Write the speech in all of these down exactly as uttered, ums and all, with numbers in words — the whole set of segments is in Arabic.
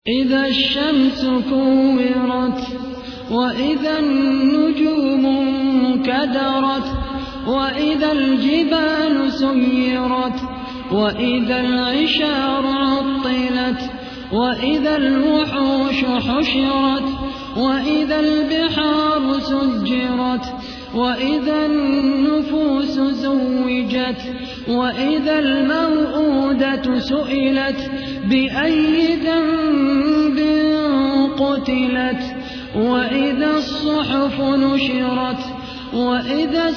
إذا الشمس كورت وإذا النجوم انكدرت وإذا الجبال سيرت وإذا العشار عطلت وإذا الوحوش حشرت وإذا البحار سجرت وإذا النفوس زوجت وإذا الموءودة سئلت بأي ذنب قتلت وإذا الصحف نشرت وإذا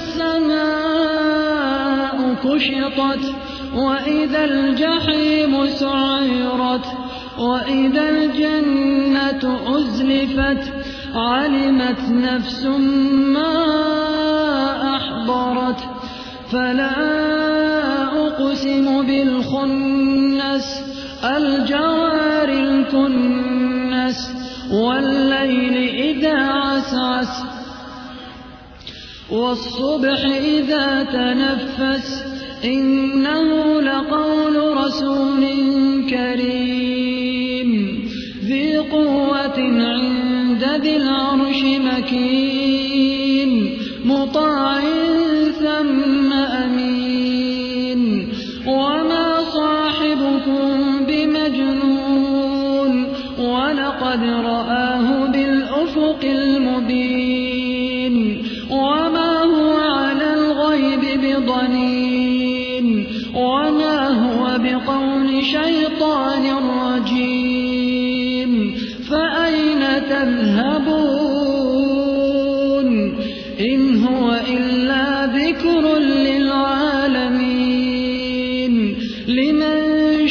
السماء كشطت وإذا الجحيم سعرت وإذا الجنة أزلفت علمت نفس ما أحضرت فلا أقسم بالخنس الجوار الكنس والليل إذا عسعس والصبح إذا تنفس إنه لقول رسول كريم ذي قوة عند ذي العرش مكين مطاع ثم أمين وما صاحبكم بمجنون ولقد رآه بالأفق المبين وما هو على الغيب بضنين وما هو بقول شيطان رجيم فأين تذهبون إن هو إلا ذكر للعالمين لمن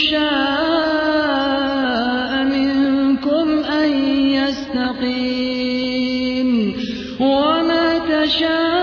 شاء منكم أن يستقيم وما تشاءون